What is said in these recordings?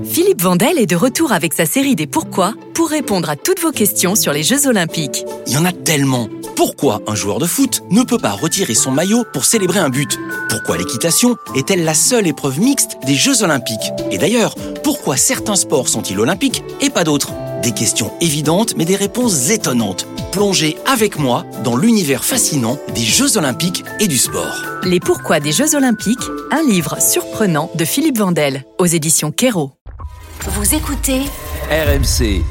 Philippe Vandel est de retour avec sa série des Pourquoi pour répondre à toutes vos questions sur les Jeux Olympiques. Il y en a tellement. Pourquoi un joueur de foot ne peut pas retirer son maillot pour célébrer un but ? Pourquoi l'équitation est-elle la seule épreuve mixte des Jeux Olympiques ? Et d'ailleurs, pourquoi certains sports sont-ils olympiques et pas d'autres ? Des questions évidentes mais des réponses étonnantes. Plongez avec moi dans l'univers fascinant des Jeux Olympiques et du sport. Les Pourquoi des Jeux Olympiques, un livre surprenant de Philippe Vandel, aux éditions Kero. Vous écoutez RMC.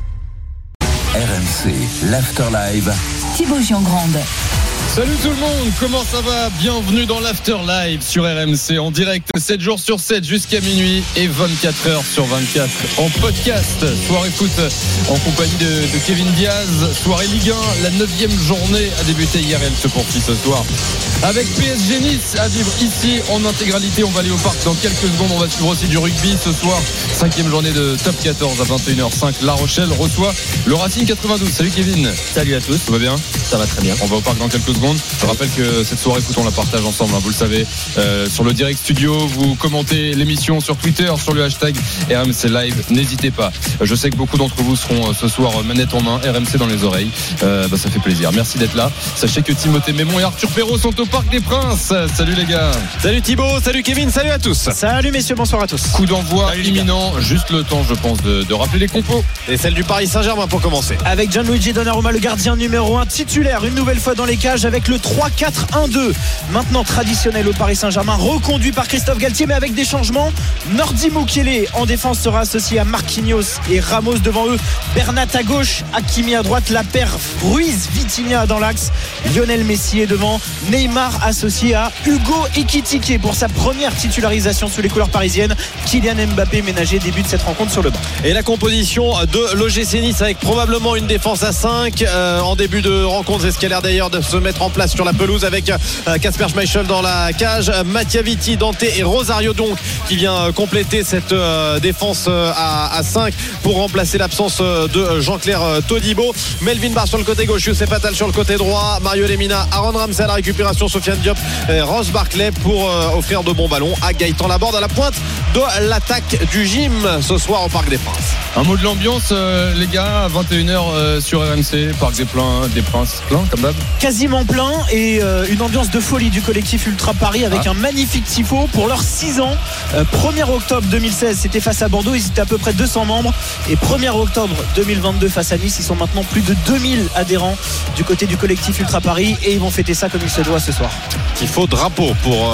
RMC, l'After Live. Thibaut Giangrande. Salut tout le monde, comment ça va ? Bienvenue dans l'After Live sur RMC en direct 7 jours sur 7 jusqu'à minuit et 24 heures sur 24 en podcast. Soirée foot en compagnie de Kevin Diaz, soirée Ligue 1, la 9e journée a débuté hier et elle se poursuit ce soir. Avec PSG Nice à vivre ici en intégralité, on va aller au parc dans quelques secondes, on va suivre aussi du rugby ce soir. 5e journée de Top 14 à 21h05, La Rochelle reçoit le Racing 92. Salut Kevin. Salut à tous. Tout va bien ? Ça va très bien. On va au parc dans quelques secondes. Je rappelle que cette soirée foot on la partage ensemble, vous le savez, sur le direct studio. Vous commentez l'émission sur Twitter, sur le hashtag RMC Live, n'hésitez pas. Je sais que beaucoup d'entre vous seront ce soir manette en main, RMC dans les oreilles. Ça fait plaisir, merci d'être là. Sachez que Timothée Mémon et Arthur Perrault sont au Parc des Princes. Salut les gars. Salut Thibaut, salut Kevin, salut à tous. Salut messieurs, bonsoir à tous. Coup d'envoi imminent, juste le temps je pense de rappeler les compos. Et celle du Paris Saint-Germain pour commencer. Avec Gianluigi Donnarumma, le gardien numéro 1 titulaire, une nouvelle fois dans les cages avec le 3-4-1-2. Maintenant traditionnel au Paris Saint-Germain, reconduit par Christophe Galtier, mais avec des changements. Nordi Mukiele en défense sera associé à Marquinhos et Ramos devant eux. Bernat à gauche, Hakimi à droite, la paire Ruiz-Vitinha dans l'axe. Lionel Messi est devant. Neymar associé à Hugo Ekitike pour sa première titularisation sous les couleurs parisiennes. Kylian Mbappé ménager début de cette rencontre sur le banc. Et la composition de l'OGC Nice avec probablement une défense à 5 en début de rencontre. C'est ce qui a l'air d'ailleurs de se mettre en place sur la pelouse avec Kasper Schmeichel dans la cage, Mattia Vitti, Dante et Rosario donc qui vient compléter cette défense à 5 pour remplacer l'absence de Jean-Claire Todibo. Melvin Barr sur le côté gauche, Youssef Attal sur le côté droit, Mario Lemina, Aaron Ramsey à la récupération, Sofiane Diop et Ross Barclay pour offrir de bons ballons à Gaëtan Laborde à la pointe de l'attaque du gym ce soir au Parc des Princes. Un mot de l'ambiance les gars, à 21h sur RMC, Parc des Princes, plein comme d'hab. Quasiment plein et une ambiance de folie du collectif Ultra Paris avec un magnifique tifo pour leurs 6 ans. 1er octobre 2016 c'était face à Bordeaux, ils étaient à peu près 200 membres, et 1er octobre 2022 face à Nice, ils sont maintenant plus de 2000 adhérents du côté du collectif Ultra Paris et ils vont fêter ça comme il se doit ce soir. Tifo drapeau pour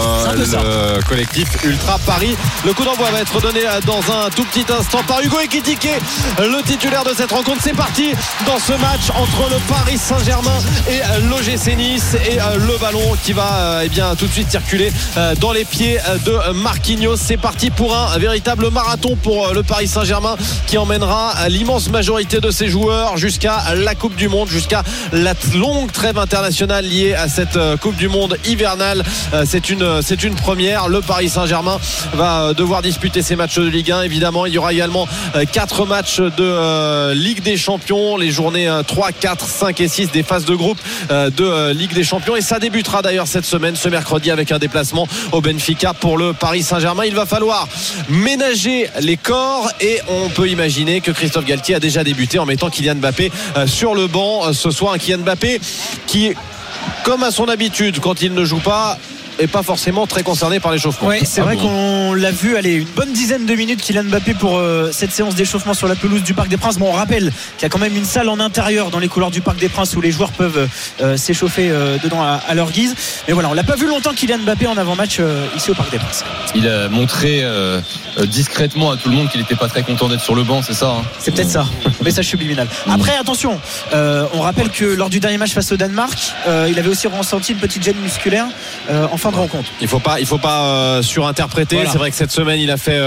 le collectif Ultra Paris. Le coup d'envoi va être donné dans un tout petit instant par Hugo Ekitike, le titulaire de cette rencontre. C'est parti dans ce match entre le Paris Saint-Germain et l'OGC Nice, et le ballon qui va tout de suite circuler dans les pieds de Marquinhos. C'est parti pour un véritable marathon pour le Paris Saint-Germain qui emmènera l'immense majorité de ses joueurs jusqu'à la Coupe du Monde, jusqu'à la longue trêve internationale liée à cette Coupe du Monde hivernale. C'est une première. Le Paris Saint-Germain va devoir disputer ses matchs de Ligue 1. Évidemment, il y aura également 4 matchs de Ligue des Champions, les journées 3, 4, 5 et 6 des phases de groupe de Ligue des Champions, et ça débutera d'ailleurs cette semaine, ce mercredi, avec un déplacement au Benfica pour le Paris Saint-Germain. Il va falloir ménager les corps et on peut imaginer que Christophe Galtier a déjà débuté en mettant Kylian Mbappé sur le banc ce soir. Un Kylian Mbappé qui, comme à son habitude quand il ne joue pas, et pas forcément très concerné par l'échauffement. Oui, c'est vrai qu'on l'a vu une bonne dizaine de minutes Kylian Mbappé pour cette séance d'échauffement sur la pelouse du Parc des Princes. Bon, on rappelle qu'il y a quand même une salle en intérieur dans les couloirs du Parc des Princes où les joueurs peuvent s'échauffer dedans à leur guise. Mais voilà, on l'a pas vu longtemps Kylian Mbappé en avant-match ici au Parc des Princes. Il a montré discrètement à tout le monde qu'il n'était pas très content d'être sur le banc, c'est ça C'est peut-être ça, message subliminal. Après, attention, on rappelle que lors du dernier match face au Danemark, il avait aussi ressenti une petite gêne musculaire en fin de rencontre. Il faut pas surinterpréter. Voilà. C'est vrai que cette semaine il a fait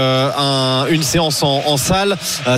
une séance en salle.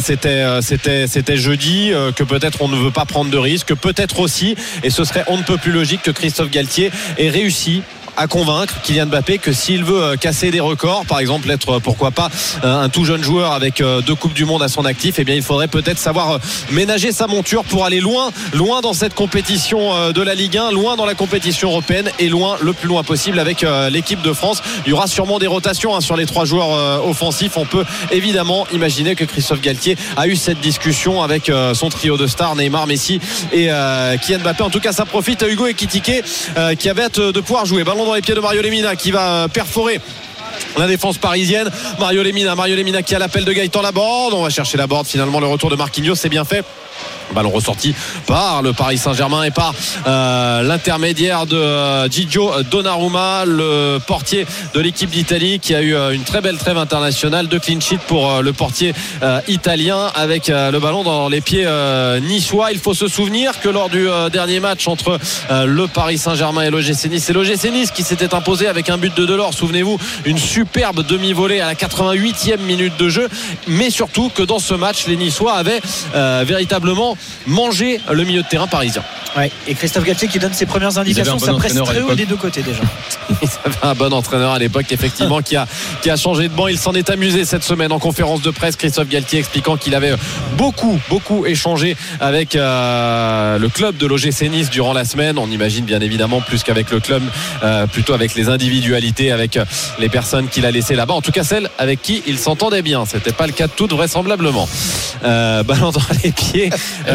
C'était jeudi, que peut-être on ne veut pas prendre de risques, peut-être aussi, et ce serait on ne peut plus logique que Christophe Galtier ait réussi à convaincre Kylian Mbappé que s'il veut casser des records, par exemple être pourquoi pas un tout jeune joueur avec 2 Coupes du Monde à son actif, eh bien il faudrait peut-être savoir ménager sa monture pour aller loin dans cette compétition de la Ligue 1, loin dans la compétition européenne et le plus loin possible avec l'équipe de France. Il y aura sûrement des rotations sur les 3 joueurs offensifs. On peut évidemment imaginer que Christophe Galtier a eu cette discussion avec son trio de stars, Neymar, Messi et Kylian Mbappé. En tout cas, ça profite à Hugo Ekitike qui avait hâte de pouvoir jouer. Ballon dans les pieds de Mario Lemina qui va perforer la défense parisienne. Mario Lemina qui a l'appel de Gaëtan Laborde. On va chercher Laborde. Finalement, le retour de Marquinhos, c'est bien fait. Ballon ressorti par le Paris Saint-Germain et par l'intermédiaire de Gigio Donnarumma, le portier de l'équipe d'Italie, qui a eu une très belle trêve internationale, de clean sheet pour le portier italien, avec le ballon dans les pieds niçois. Il faut se souvenir que lors du dernier match entre le Paris Saint-Germain et l'OGC Nice, c'est l'OGC Nice qui s'était imposé avec un but de Delors, souvenez-vous, une superbe demi-volée à la 88e minute de jeu, mais surtout que dans ce match les Niçois avaient véritablement manger le milieu de terrain parisien. Ouais, et Christophe Galtier qui donne ses premières indications, ça presse très haut des deux côtés déjà. Ils avaient un bon entraîneur à l'époque, effectivement, qui a changé de banc. Il s'en est amusé cette semaine en conférence de presse, Christophe Galtier, expliquant qu'il avait beaucoup échangé avec le club de l'OGC Nice durant la semaine. On imagine bien évidemment plus qu'avec le club, plutôt avec les individualités, avec les personnes qu'il a laissées là-bas, en tout cas celles avec qui il s'entendait bien. C'était pas le cas de toutes, vraisemblablement. Ballon dans les pieds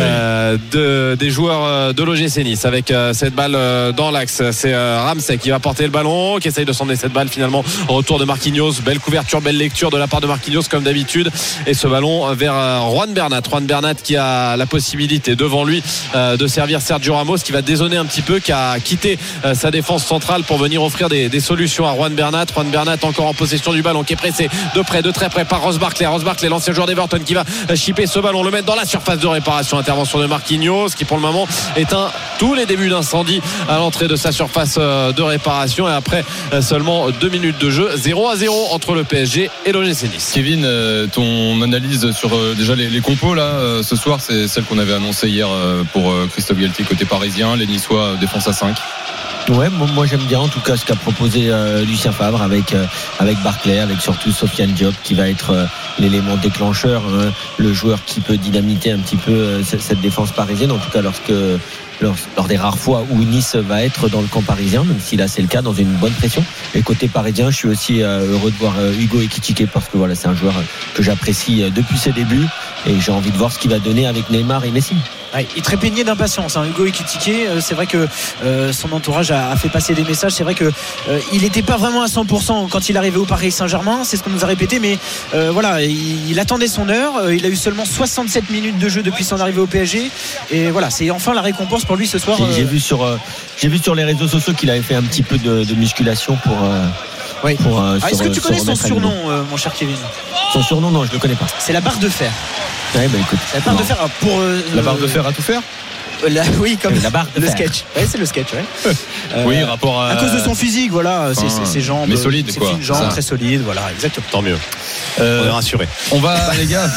des joueurs de l'OGC Nice, avec cette balle dans l'axe. C'est Ramsey qui va porter le ballon, qui essaye de s'emmener cette balle, finalement retour de Marquinhos. Belle couverture, belle lecture de la part de Marquinhos comme d'habitude, et ce ballon vers Juan Bernat qui a la possibilité devant lui de servir Sergio Ramos, qui va dézonner un petit peu, qui a quitté sa défense centrale pour venir offrir des solutions à Juan Bernat encore en possession du ballon, qui est pressé de très près par Ross Barkley, l'ancien joueur d'Everton, qui va chipper ce ballon, le mettre dans la surface de réparation. Intervention de Marquinhos, qui pour le moment éteint tous les débuts d'incendie à l'entrée de sa surface de réparation, et après seulement 2 minutes de jeu, 0-0 entre le PSG et l'OGC Nice. Kevin, ton analyse sur déjà les compos là ce soir, c'est celle qu'on avait annoncée hier pour Christophe Galtier côté parisien, les Niçois défense à 5. Ouais, moi j'aime bien en tout cas ce qu'a proposé Lucien Favre avec Barkley, avec surtout Sofiane Diop qui va être l'élément déclencheur, le joueur qui peut dynamiter un petit peu cette défense parisienne, en tout cas lors des rares fois où Nice va être dans le camp parisien, même si là c'est le cas, dans une bonne pression. Et côté parisien, je suis aussi heureux de voir Hugo Ekitike, parce que voilà, c'est un joueur que j'apprécie depuis ses débuts, et j'ai envie de voir ce qu'il va donner avec Neymar et Messi. Ouais, il trépignait d'impatience, Hugo Ekitike. C'est vrai que son entourage a fait passer des messages. C'est vrai que il n'était pas vraiment à 100% quand il arrivait au Paris Saint-Germain, c'est ce qu'on nous a répété, mais voilà, il attendait son heure. Il a eu seulement 67 minutes de jeu depuis son arrivée au PSG, et voilà, c'est enfin la récompense pour lui ce soir. J'ai vu sur les réseaux sociaux qu'il avait fait un petit peu de musculation pour oui. Est-ce que tu connais son surnom, mon cher Kevin? Son surnom, non, je le connais pas. C'est la barre de fer. Ouais, bah écoute, la barre de fer pour la barre de fer à tout faire. Oui, comme la barre de le fer. sketch. Ouais, c'est le sketch, ouais. Oui, rapport à cause de son physique, voilà, ses jambes, mais solide, ses quoi. fines jambes très solides, voilà, exactement. Tant mieux. On est rassurés. On va, les gars,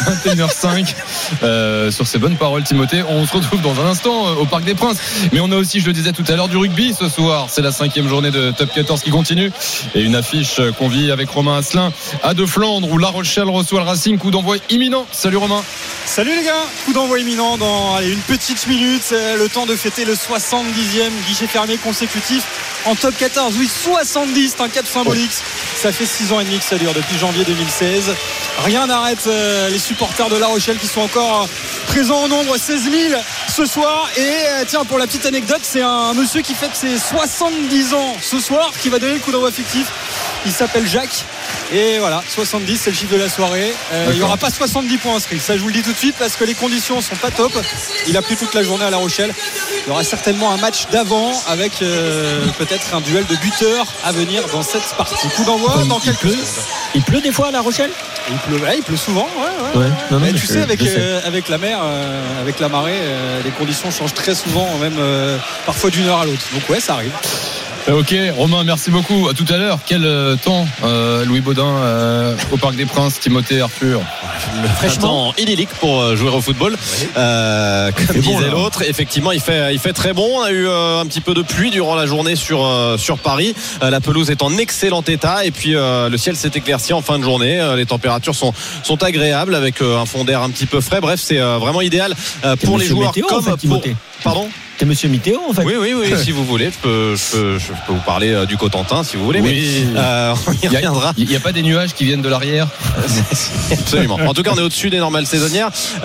21h05 sur ces bonnes paroles, Timothée. On se retrouve dans un instant au Parc des Princes. Mais on a aussi, je le disais tout à l'heure, du rugby ce soir. C'est la 5e journée de Top 14 qui continue. Et une affiche qu'on vit avec Romain Asselin à De Flandre, où La Rochelle reçoit le Racing. Coup d'envoi imminent. Salut Romain. Salut les gars. Coup d'envoi imminent dans une petite minute. C'est le temps de fêter le 70e guichet fermé consécutif en Top 14. Oui, 70, c'est un cap symbolique. Ça fait 6 ans et demi que ça dure, depuis janvier 2016. Rien n'arrête les supporters de La Rochelle qui sont encore présents en nombre, 16 000 ce soir. Et tiens, pour la petite anecdote, c'est un monsieur qui fête ses 70 ans ce soir qui va donner le coup d'envoi fictif. Il s'appelle Jacques. Et voilà, 70, c'est le chiffre de la soirée. Il n'y aura pas 70 points inscrits. Ça, je vous le dis tout de suite, parce que les conditions ne sont pas top. Il a plu toute la journée à La Rochelle. Il y aura certainement un match d'avant avec peut-être un duel de buteurs à venir dans cette partie. Coup d'envoi dans quelques secondes. Il pleut des fois à La Rochelle? Il pleut souvent. Ouais. Non, mais tu sais, avec la mer, avec la marée, les conditions changent très souvent, même parfois d'une heure à l'autre. Donc ouais, ça arrive. Ok, Romain, merci beaucoup. À tout à l'heure. Quel temps, Louis Baudin, au Parc des Princes, Timothée, Arthur? Fraîchement idyllique pour jouer au football. Comme disait l'autre, effectivement, il fait très bon. On a eu un petit peu de pluie durant la journée sur Paris. La pelouse est en excellent état et puis le ciel s'est éclairci en fin de journée. Les températures sont agréables avec un fond d'air un petit peu frais. Bref, c'est vraiment idéal pour les joueurs météo, comme pour... Pardon ? C'est Monsieur Météo en fait. Oui, si vous voulez, je peux vous parler du Cotentin si vous voulez. Oui. Mais on y reviendra. Il n'y a pas des nuages qui viennent de l'arrière? Absolument. En tout cas, on est au-dessus des normales saisonnières,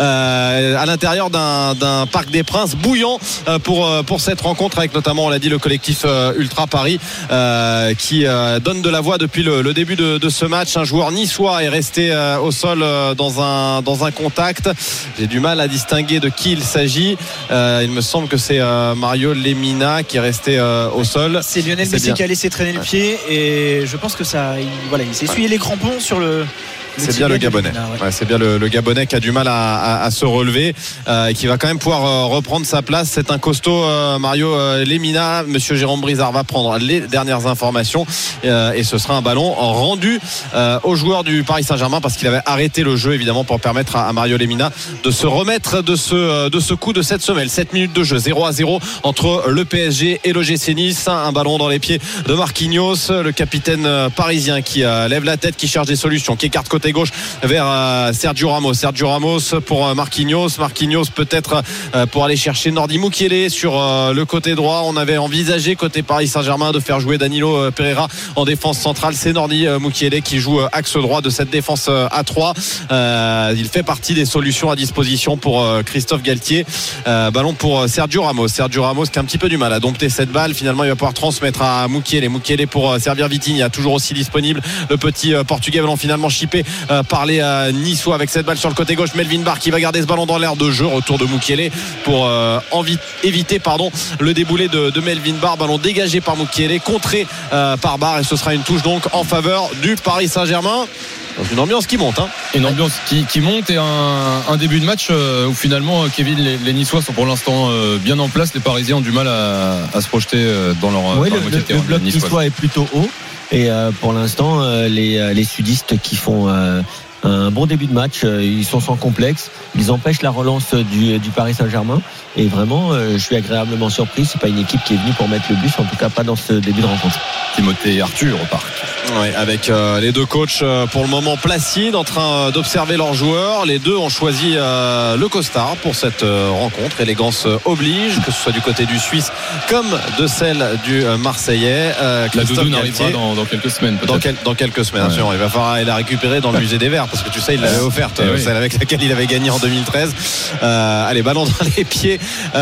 à l'intérieur d'un Parc des Princes bouillant pour cette rencontre avec notamment, on l'a dit, le collectif Ultra Paris qui donne de la voix depuis le début de ce match. Un joueur niçois est resté au sol dans un contact. J'ai du mal à distinguer de qui il s'agit. Il me semble que c'est Mario Lemina qui est resté au sol. C'est Lionel Messi qui a laissé traîner le pied et je pense que il s'est essuyé les crampons sur le. C'est bien le Gabonais. C'est bien le Gabonais qui a du mal à se relever et qui va quand même pouvoir reprendre sa place. C'est un costaud, Mario Lemina. Monsieur Jérôme Brizard va prendre les dernières informations et ce sera un ballon rendu aux joueurs du Paris Saint-Germain parce qu'il avait arrêté le jeu évidemment pour permettre à Mario Lemina de se remettre de ce coup de cette semelle. 7 minutes de jeu, 0-0 entre le PSG et l'OGC Nice. Un ballon dans les pieds de Marquinhos, le capitaine parisien qui lève la tête, qui cherche des solutions, qui écarte côté gauche vers Sergio Ramos pour Marquinhos peut-être pour aller chercher Nordi Mukiele sur le côté droit. On avait envisagé côté Paris Saint-Germain de faire jouer Danilo Pereira en défense centrale. C'est Nordi Mukiele qui joue axe droit de cette défense à 3. Il fait partie des solutions à disposition pour Christophe Galtier. Ballon pour Sergio Ramos qui a un petit peu du mal à dompter cette balle. Finalement il va pouvoir transmettre à Mukiele pour servir Vitinha, toujours aussi disponible, le petit portugais. Ballon finalement chippé par les Niçois avec cette balle sur le côté gauche. Melvin Barr qui va garder ce ballon dans l'air de jeu. Retour de Mukiele pour éviter le déboulé de Melvin Barr. Ballon dégagé par Mukiele, contré par Barr et ce sera une touche donc en faveur du Paris Saint-Germain. Donc une ambiance qui monte. Une ambiance qui monte et un début de match où finalement, Kevin, les Niçois sont pour l'instant bien en place. Les Parisiens ont du mal à se projeter dans leur moitié de terrain. Le bloc niçois est plutôt haut et pour l'instant les sudistes qui font un bon début de match, ils sont sans complexe, ils empêchent la relance du Paris Saint-Germain et vraiment je suis agréablement surpris. C'est pas une équipe qui est venue pour mettre le bus, en tout cas pas dans ce début de rencontre. Timothée et Arthur au parc. Ouais, avec les deux coachs pour le moment placides en train d'observer leurs joueurs. Les deux ont choisi le costard pour cette rencontre. Élégance oblige, que ce soit du côté du Suisse comme de celle du Marseillais. La doudoune arrivera dans quelques semaines peut-être. Dans quelques semaines, ouais. Il va falloir aller la récupérer dans le musée des Verts parce que tu sais il l'avait offerte, celle avec laquelle il avait gagné en 2013. Allez, ballon dans les pieds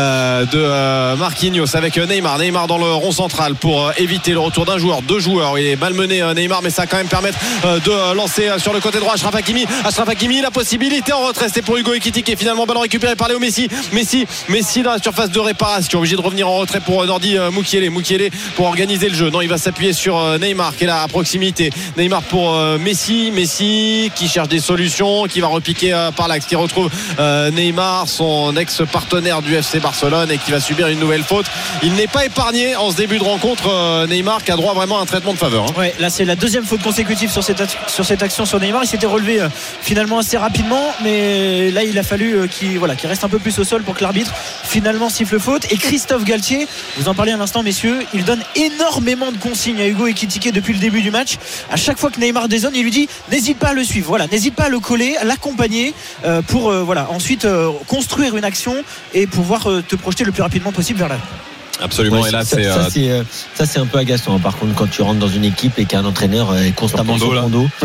de Marquinhos avec Neymar dans le rond central pour éviter le retour d'un joueur, deux joueurs. Il est malmené Neymar, mais ça va quand même permettre de lancer sur le côté droit Achraf Hakimi, la possibilité en retrait, c'est pour Hugo Ekitike et finalement ballon récupéré par Léo Messi dans la surface de réparation, obligé de revenir en retrait pour Nordi Mukiele pour organiser le jeu. Non, il va s'appuyer sur Neymar qui est là à proximité. Neymar pour Messi qui cherche des solutions, qui va repiquer par l'axe, qui retrouve Neymar, son ex-partenaire du FC Barcelone, et qui va subir une nouvelle faute. Il n'est pas épargné en ce début de rencontre, Neymar, qui a droit vraiment à un traitement de faveur. Ouais, là c'est la deuxième faute consécutive sur cette action sur Neymar. Il s'était relevé finalement assez rapidement, mais là il a fallu qu'il reste un peu plus au sol pour que l'arbitre finalement siffle faute. Et Christophe Galtier, vous en parlez à l'instant messieurs, il donne énormément de consignes à Hugo Ekitike depuis le début du match. À chaque fois que Neymar dézone, il lui dit n'hésite pas à le suivre, n'hésite pas à le coller, à l'accompagner pour ensuite construire une action et pouvoir te projeter le plus rapidement possible vers l'avant. Absolument, ouais, et là ça c'est un peu agaçant. Par contre, quand tu rentres dans une équipe et qu'un entraîneur est constamment sur ton dos,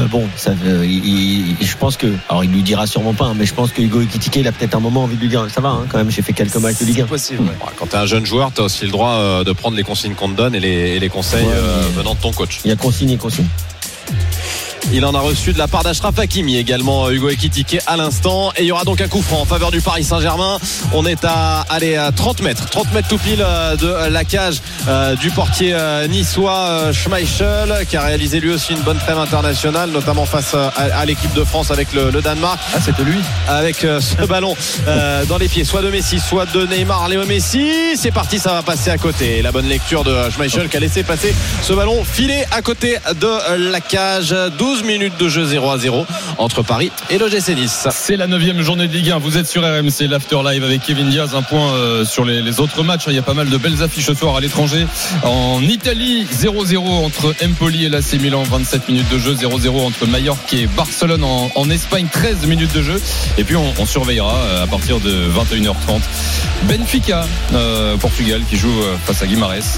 je pense que, alors il lui dira sûrement pas, mais je pense que Hugo Ekitike il a peut-être un moment envie de lui dire ça va, quand même, j'ai fait quelques matchs de Ligue 1. Possible, Quand tu es un jeune joueur, tu as aussi le droit de prendre les consignes qu'on te donne et les conseils venant de ton coach. Il y a consigne et consigne. Il en a reçu de la part d'Achraf Hakimi, également Hugo Ekitike à l'instant. Et il y aura donc un coup franc en faveur du Paris Saint-Germain. On est à 30 mètres tout pile de la cage du portier niçois Schmeichel, qui a réalisé lui aussi une bonne trêve internationale, notamment face à l'équipe de France avec le Danemark. Ah, c'était lui. Avec ce ballon dans les pieds, soit de Messi, soit de Neymar. Léo Messi, c'est parti, ça va passer à côté. La bonne lecture de Schmeichel qui a laissé passer ce ballon filé à côté de la cage. 12 minutes de jeu, 0-0 entre Paris et l'OGC Nice. C'est la 9e journée de Ligue 1. Vous êtes sur RMC, l'After Live avec Kevin Diaz. Un point sur les autres matchs. Il y a pas mal de belles affiches ce soir à l'étranger. En Italie, 0-0 entre Empoli et l'AC Milan, 27 minutes de jeu. 0-0 entre Mallorca et Barcelone en Espagne, 13 minutes de jeu. Et puis on surveillera à partir de 21h30 Benfica, Portugal, qui joue face à Guimarães.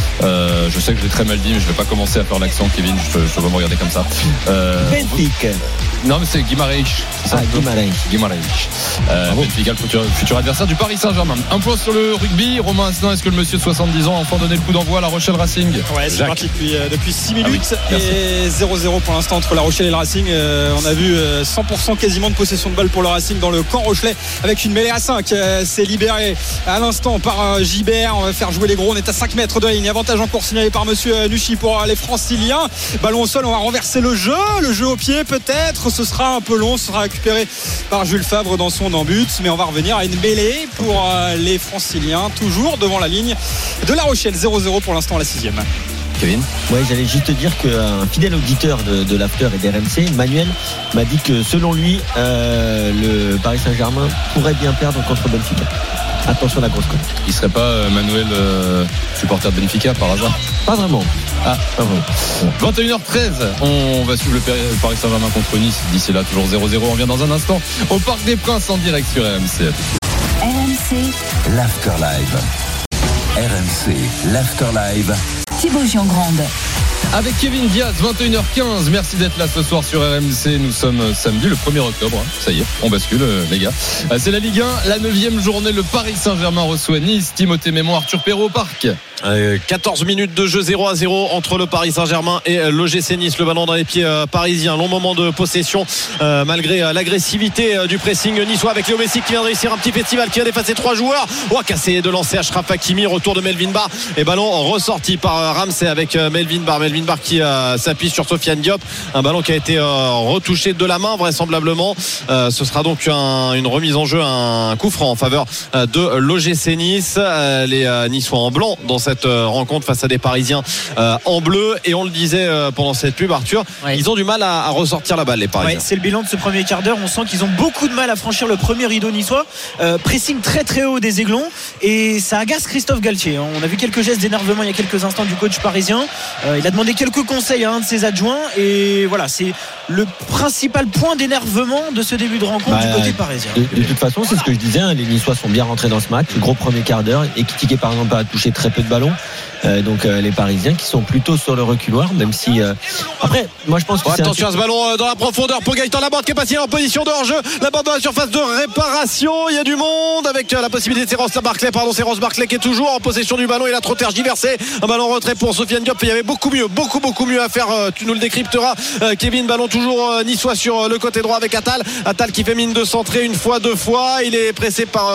Je sais que je l'ai très mal dit, mais je ne vais pas commencer à faire l'accent, Kevin. Je vais me regarder comme ça. Benfica. Non, mais c'est Guimarães. Guimarães. Benfica, le futur adversaire du Paris Saint-Germain. Un point sur le rugby. Romain Asselin, est-ce que le monsieur de 70 ans a enfin donné le coup d'envoi à La Rochelle Racing? Ouais, c'est parti depuis 6 minutes et 0-0 pour l'instant entre La Rochelle et le Racing. On a vu 100% quasiment de possession de balle pour le Racing dans le camp rochelais, avec une mêlée à 5. C'est libéré à l'instant par Gibert. On va faire jouer les gros. On est à 5 mètres de la ligne. Avantage en cours signalé par monsieur Nuchy pour les Franciliens. Ballon au sol, on va renverser le jeu au pied peut-être. Ce sera un peu long, ce sera récupéré par Jules Favre dans son embut, mais on va revenir à une mêlée pour les Franciliens, toujours devant la ligne de La Rochelle. 0-0 pour l'instant à la 6e. Kevin? Ouais, j'allais juste te dire qu'un fidèle auditeur de l'After et d'RMC, Manuel, m'a dit que selon lui, le Paris Saint-Germain pourrait bien perdre contre Benfica. Attention à la grosse cote. Il serait pas Manuel supporter de Benfica par hasard? Pas vraiment. Ah, pas vraiment. 21h13, on va suivre le Paris Saint-Germain contre Nice. D'ici là, toujours 0-0. On revient dans un instant au Parc des Princes en direct sur RMC. RMC, l'After Live. RMC, l'After Live. Thibaut Giangrande. Avec Kevin Diaz, 21h15. Merci d'être là ce soir sur RMC. Nous sommes samedi, le 1er octobre. Ça y est, on bascule, les gars. C'est la Ligue 1, la 9e journée. Le Paris Saint-Germain reçoit Nice. Timothée Mémon, Arthur Perrault au Parc. 14 minutes de jeu, 0-0 entre le Paris Saint-Germain et l'OGC Nice. Le ballon dans les pieds parisiens. Long moment de possession malgré l'agressivité du pressing niçois, avec Léo Messi qui vient de réussir un petit festival, qui a dépassé 3 joueurs. Cassé de lancer Achraf Hakimi. Retour de Melvin Barr et ballon ressorti par Ramsey avec Melvin Barr qui s'appuie sur Sofiane Diop. Un ballon qui a été retouché de la main vraisemblablement. Ce sera donc une remise en jeu, un coup franc en faveur de l'OGC Nice. Les Niçois en blanc dans cette rencontre face à des Parisiens en bleu, et on le disait pendant cette pub, Arthur, ils ont du mal à ressortir la balle, les Parisiens. C'est le bilan de ce premier quart d'heure. On sent qu'ils ont beaucoup de mal à franchir le premier rideau niçois. Pressing très très haut des Aiglons, et ça agace Christophe Galtier. On a vu quelques gestes d'énervement il y a quelques instants du coach parisien. Il a demandé quelques conseils à un de ses adjoints, et voilà, c'est le principal point d'énervement de ce début de rencontre du côté parisien. De toute façon, c'est ce que je disais, les Niçois sont bien rentrés dans ce match. Le gros premier quart d'heure, Ekitike par exemple a touché très peu de ballons. Donc les Parisiens qui sont plutôt sur le reculoir, même si après moi je pense que attention à ce ballon dans la profondeur pour Gaëtan Laborde qui est passé en position de hors-jeu. Laborde dans la surface de réparation, il y a du monde avec la possibilité de c'est Ross Barclay qui est toujours en possession du ballon. Il a trop tergiversé, un ballon retrait pour Sofiane Diop. Il y avait beaucoup mieux à faire, tu nous le décrypteras, Kevin. Ballon toujours niçois sur le côté droit avec Attal qui fait mine de centrer une fois, deux fois. Il est pressé par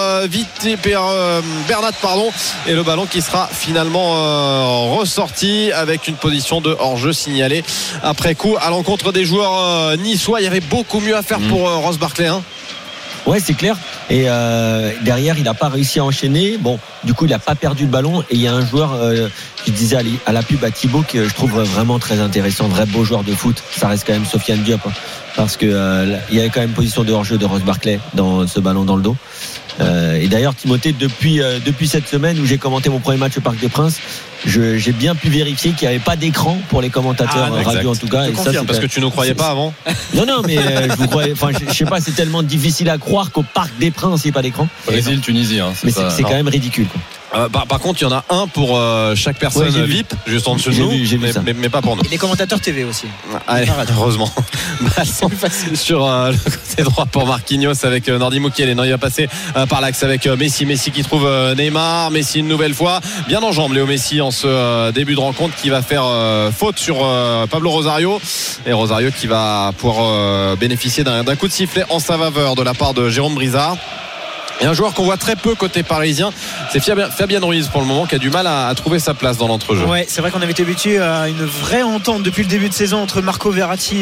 Bernat et le ballon qui sera finalement ressorti avec une position de hors-jeu signalée après coup à l'encontre des joueurs niçois. Il y avait beaucoup mieux à faire pour Ross Barclay. Ouais, c'est clair. Et derrière, il n'a pas réussi à enchaîner. Bon, du coup, il n'a pas perdu le ballon. Et il y a un joueur qui disait à la pub à Thibaut, que je trouve vraiment très intéressant, vrai beau joueur de foot. Ça reste quand même Sofiane Diop, parce que il y avait quand même position de hors-jeu de Ross Barclay dans ce ballon dans le dos. Et d'ailleurs, Timothée, depuis cette semaine où j'ai commenté mon premier match au Parc des Princes, j'ai bien pu vérifier qu'il n'y avait pas d'écran pour les commentateurs radio, en tout cas. Et ça, c'est parce que tu ne croyais pas avant. Non, mais je vous croyais. Enfin, je sais pas, c'est tellement difficile à croire qu'au Parc des Princes, il n'y ait pas d'écran. Brésil, Tunisie. Mais c'est quand même ridicule, quoi. Par contre, il y en a un pour chaque personne VIP, juste en dessous de nous, mais pas pour nous. Et les commentateurs TV aussi. Allez, heureusement. plus facile sur le côté droit pour Marquinhos avec Nordi Mukiele. Non, il va passer par l'axe avec Messi qui trouve Neymar. Messi une nouvelle fois bien en jambes, Léo Messi, en ce début de rencontre, qui va faire faute sur Pablo Rosario, et Rosario qui va pouvoir bénéficier d'un coup de sifflet en sa faveur de la part de Jérôme Brizard. Et un joueur qu'on voit très peu côté parisien, c'est Fabien Ruiz pour le moment, qui a du mal à trouver sa place dans l'entrejeu. Ouais, c'est vrai qu'on avait été habitué à une vraie entente depuis le début de saison entre Marco Verratti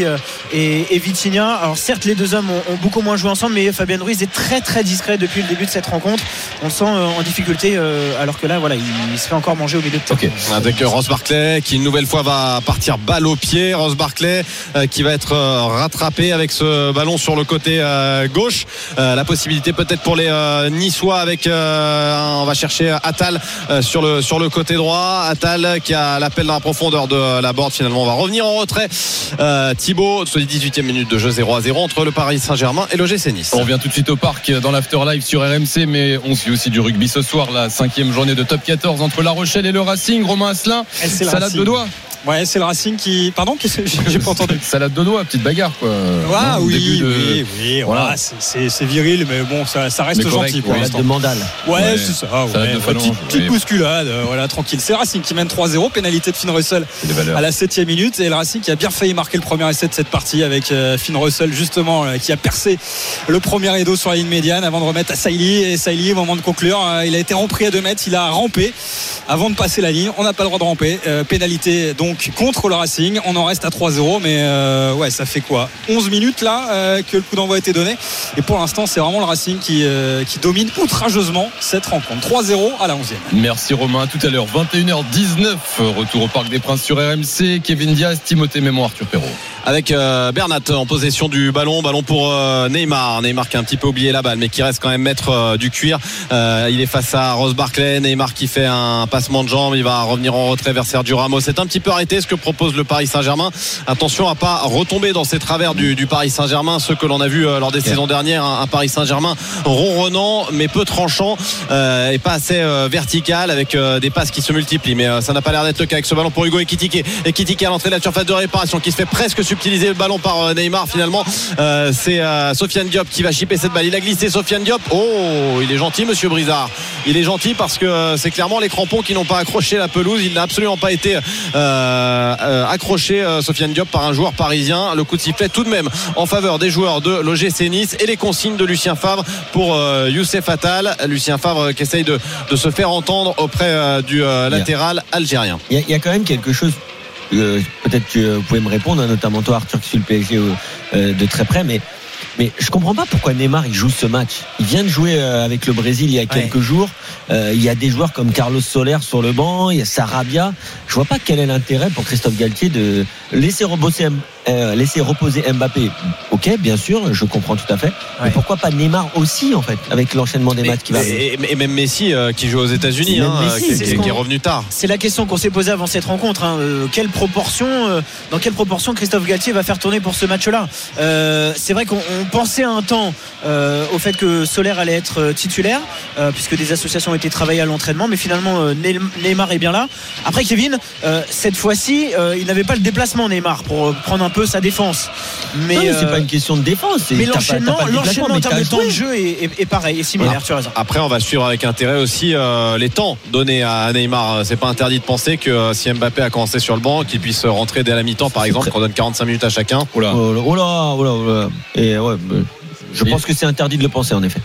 et Vitinha. Alors certes, les deux hommes ont beaucoup moins joué ensemble, mais Fabien Ruiz est très très discret depuis le début de cette rencontre. On le sent en difficulté, alors que là, voilà, il se fait encore manger au milieu de terrain. Okay. Avec Ross Barkley qui une nouvelle fois va partir balle au pied. Ross Barkley qui va être rattrapé avec ce ballon sur le côté gauche. La possibilité peut-être pour les Niçois avec on va chercher Attal sur le côté droit. Attal qui a l'appel dans la profondeur de la board. Finalement on va revenir en retrait. Thibaut, sur les 18e minutes de jeu, 0-0 entre le Paris Saint-Germain et l'OGC Nice. On revient tout de suite au parc dans l'After Live sur RMC, mais on suit aussi du rugby ce soir, la 5e journée de top 14 entre La Rochelle et le Racing. Romain Asselin, salade de doigts. Ouais, c'est le Racing qui. Pardon, j'ai pas entendu. Salade de doigts, petite bagarre quoi. Ouais, oui, voilà. C'est viril, mais bon, ça reste correct, gentil pour l'instant. De mandale. Ouais, c'est ça. Petite bousculade, voilà, tranquille. C'est le Racing qui mène 3-0, pénalité de Finn Russell à la 7e minute, et le Racing qui a bien failli marquer le premier essai de cette partie avec Finn Russell justement, qui a percé le premier rideau sur la ligne médiane avant de remettre à Saïli, et Saïli, au moment de conclure, il a été repris à 2 mètres, il a rampé avant de passer la ligne. On n'a pas le droit de ramper. Pénalité donc contre le Racing. On en reste à 3-0, mais ouais, ça fait quoi, 11 minutes là que le coup d'envoi a été donné, et pour l'instant c'est vraiment le Racing qui domine outrageusement cette rencontre. 3-0 à la 11e. Merci Romain, à tout à l'heure. 21h19, retour au Parc des Princes sur RMC. Kevin Diaz, Timothée Mémon, Arthur Perrault. Avec Bernat en possession du ballon pour Neymar qui a un petit peu oublié la balle, mais qui reste quand même maître du cuir. Il est face à Ross Barkley. Neymar qui fait un passement de jambe, il va revenir en retrait vers Sergio Ramos. C'est un petit peu arrêté ce que propose le Paris Saint-Germain. Attention à pas retomber dans ces travers du Paris Saint-Germain, ceux que l'on a vu lors des saisons dernières. Un Paris Saint-Germain ronronnant mais peu tranchant, et pas assez vertical, avec des passes qui se multiplient, mais ça n'a pas l'air d'être le cas avec ce ballon pour Hugo Ekitike à l'entrée de la surface de réparation, qui se fait presque subtiliser le ballon par Neymar. Finalement c'est Sofiane Diop qui va chipper cette balle. Il a glissé Sofiane Diop. Oh, il est gentil monsieur Brizard, il est gentil, parce que c'est clairement les crampons qui n'ont pas accroché la pelouse. Il n'a absolument pas été accroché Sofiane Diop par un joueur parisien. Le coup de sifflet tout de même en faveur des joueurs de l'OGC Nice, et les consignes de Lucien Favre pour Youssef Attal. Lucien Favre qui essaye de se faire entendre auprès du latéral algérien. Il y a quand même quelque chose, peut-être que vous pouvez me répondre, notamment toi Arthur qui suit le PSG de très près, mais je comprends pas pourquoi Neymar il joue ce match. Il vient de jouer avec le Brésil il y a quelques jours. Il y a des joueurs comme Carlos Soler sur le banc, il y a Sarabia. Je vois pas quel est l'intérêt pour Christophe Galtier de laisser reposer Mbappé. Ok, bien sûr, je comprends tout à fait. Mais pourquoi pas Neymar aussi, en fait, avec l'enchaînement des matchs qui va arriver. Et même Messi qui joue aux États-Unis, qui est revenu tard. C'est la question qu'on s'est posée avant cette rencontre. Dans quelle proportion Christophe Galtier va faire tourner pour ce match-là. C'est vrai qu'on pensait un temps au fait que Soler allait être titulaire, puisque des associations ont été travaillées à l'entraînement, mais finalement Neymar est bien là. Après Kevin, cette fois-ci il n'avait pas le déplacement Neymar pour prendre un peu sa défense, mais c'est pas une question de défense, mais l'enchaînement en termes de temps de jeu est pareil, est similaire. Tu as raison. Après on va suivre avec intérêt aussi les temps donnés à Neymar. C'est pas interdit de penser que si Mbappé a commencé sur le banc, qu'il puisse rentrer dès la mi-temps par exemple, qu'on donne 45 minutes à chacun. Oula. Et ouais, je pense que c'est interdit de le penser en effet.